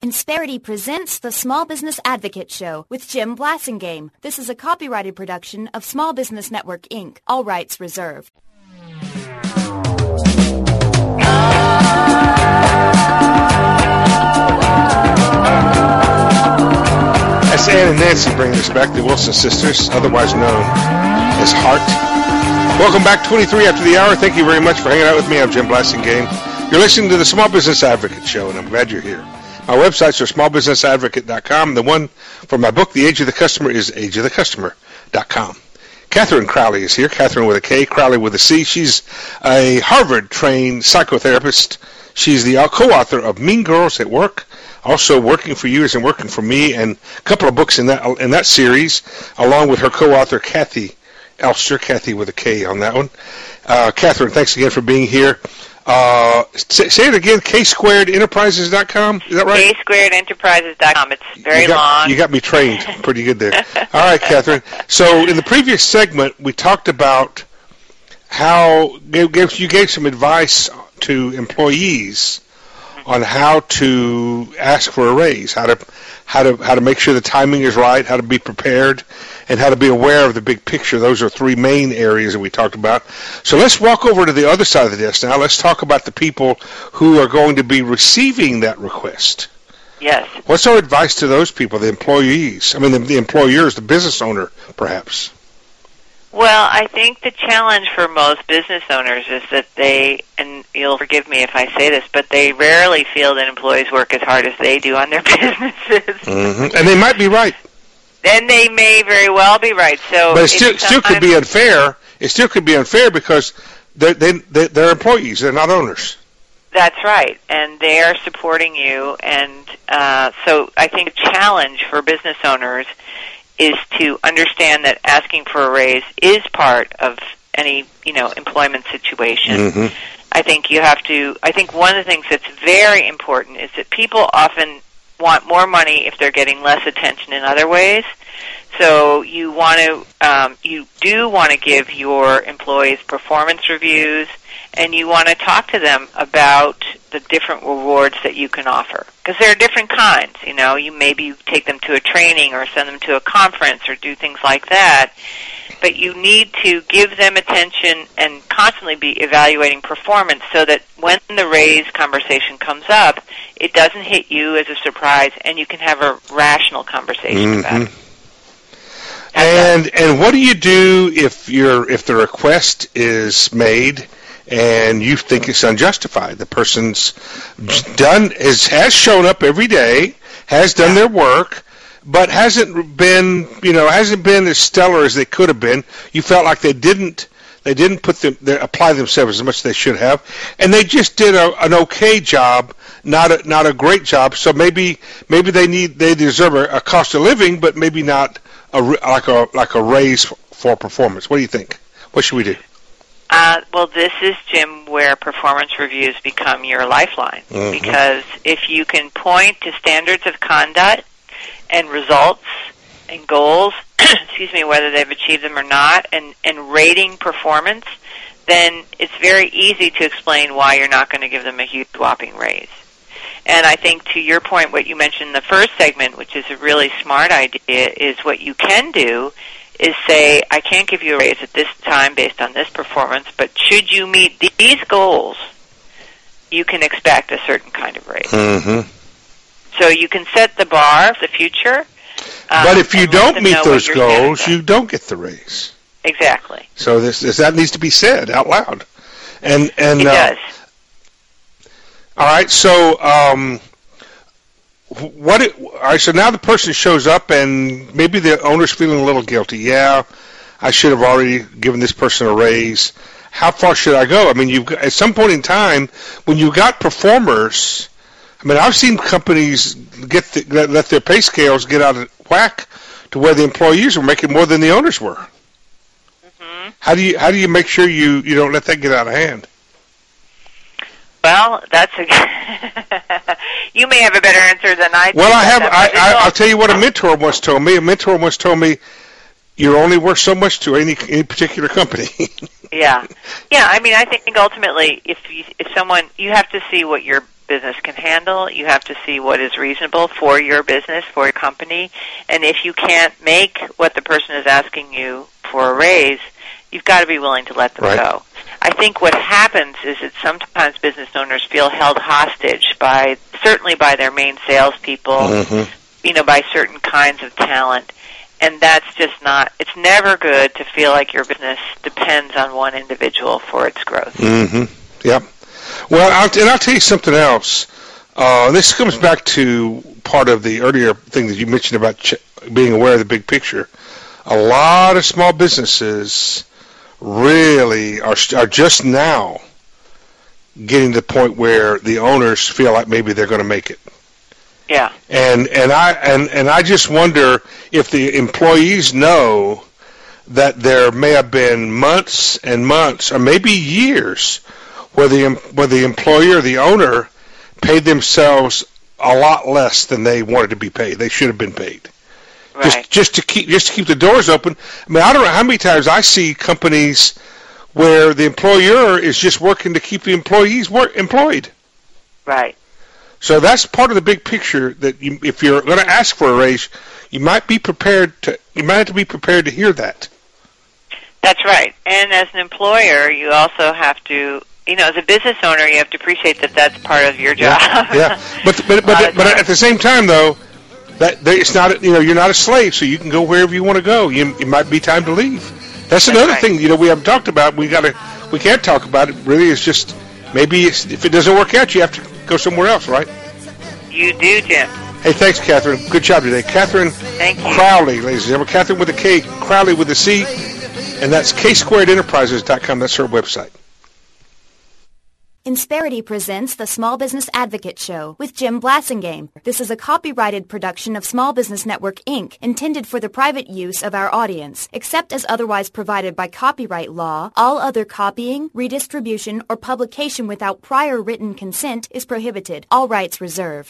Insperity presents the Small Business Advocate Show with Jim Blasingame. This is a copyrighted production of Small Business Network, Inc. All rights reserved. That's Ann and Nancy bringing us back, the Wilson sisters, otherwise known as Heart. Welcome back, 23 after the hour. Thank you very much for hanging out with me. I'm Jim Blasingame. You're listening to the Small Business Advocate Show, and I'm glad you're here. My websites are smallbusinessadvocate.com. The one for my book, The Age of the Customer, is ageofthecustomer.com. Catherine Crowley is here. Catherine with a K, Crowley with a C. She's a Harvard-trained psychotherapist. She's the co-author of Mean Girls at Work, also Working for You and Working for Me, and a couple of books in that series, along with her co-author, Kathy Elster, Kathy with a K on that one. Catherine, thanks again for being here. Say it again, ksquaredenterprises.com. Is that right? ksquaredenterprises.com. It's very long. You got me trained pretty good there. All right, Catherine. So in the previous segment, we talked about how you gave some advice to employees on how to ask for a raise, how to make sure the timing is right, how to be prepared, and how to be aware of the big picture. Those are three main areas that we talked about. So let's walk over to the other side of the desk now. Let's talk about the people who are going to be receiving that request. Yes. What's our advice to those people, the employees? I mean, the employers, the business owner, perhaps. Well, I think the challenge for most business owners is that they, and you'll forgive me if I say this, but they rarely feel that employees work as hard as they do on their businesses. Mm-hmm. And they might be right. And they may very well be right. So, but it still could be unfair. It still could be unfair because they're employees. They're not owners. That's right, and they are supporting you. And so I think a challenge for business owners is to understand that asking for a raise is part of any, employment situation. Mm-hmm. I think one of the things that's very important is that people often want more money if they're getting less attention in other ways. So you do want to give your employees performance reviews, and you want to talk to them about the different rewards that you can offer. Because there are different kinds, You maybe take them to a training or send them to a conference or do things like that. But you need to give them attention and constantly be evaluating performance so that when the raise conversation comes up, it doesn't hit you as a surprise and you can have a rational conversation about it. And what do you do if the request is made and you think it's unjustified? The person's has shown up every day, has done their work, but hasn't been as stellar as they could have been. You felt like they didn't apply themselves as much as they should have, and they just did an okay job, not a great job. So maybe they deserve a cost of living, but maybe not like a raise for performance. What do you think? What should we do? Well, this is, Jim, where performance reviews become your lifeline. Mm-hmm. Because if you can point to standards of conduct and results and goals, whether they've achieved them or not, and rating performance, then it's very easy to explain why you're not going to give them a huge whopping raise. And I think to your point, what you mentioned in the first segment, which is a really smart idea, is what you can do is say, I can't give you a raise at this time based on this performance, but should you meet these goals, you can expect a certain kind of raise. Mm-hmm. So you can set the bar for the future. But if you don't meet those goals, you don't get the raise. Exactly. So that needs to be said out loud. And it does. All right. So so now the person shows up, and maybe the owner's feeling a little guilty. Yeah, I should have already given this person a raise. How far should I go? I mean, at some point in time, when you got performers, I mean, I've seen companies let their pay scales get out of whack to where the employees were making more than the owners were. Mm-hmm. How do you make sure you don't let that get out of hand? Well, you may have a better answer than I do. Well, I'll tell you what a mentor once told me. A mentor once told me, you're only worth so much to any particular company. Yeah. I mean, I think ultimately, if someone, you have to see what your business can handle. You have to see what is reasonable for your business, for your company. And if you can't make what the person is asking you for a raise, you've got to be willing to let them go. I think what happens is that sometimes business owners feel held hostage certainly by their main salespeople, by certain kinds of talent. And that's just it's never good to feel like your business depends on one individual for its growth. Yep. Well, I'll tell you something else. This comes back to part of the earlier thing that you mentioned about being aware of the big picture. A lot of small businesses really are just now getting to the point where the owners feel like maybe they're going to make it. Yeah. And I just wonder if the employees know that there may have been months and months, or maybe years, where the employer or the owner paid themselves a lot less than they wanted to be paid. They should have been paid. Right. Just to keep the doors open. I mean, I don't know how many times I see companies where the employer is just working to keep the employees employed. Right. So that's part of the big picture. That if you're going to ask for a raise, you might have to be prepared to hear that. That's right. And as an employer, you also have to, as a business owner, you have to appreciate that that's part of your job. Yeah. But at the same time, though, it's not. You're not a slave, so you can go wherever you want to go. It might be time to leave. That's another thing. We haven't talked about. We can't talk about it. Really, it's just maybe if it doesn't work out, you have to go somewhere else, right? You do, Jim. Hey, thanks, Catherine. Good job today. Catherine Crowley, ladies and gentlemen. Catherine with a K, Crowley with a C, and that's ksquaredenterprises.com. That's her website. Insperity presents the Small Business Advocate Show with Jim Blasingame. This is a copyrighted production of Small Business Network, Inc., intended for the private use of our audience. Except as otherwise provided by copyright law, all other copying, redistribution, or publication without prior written consent is prohibited. All rights reserved.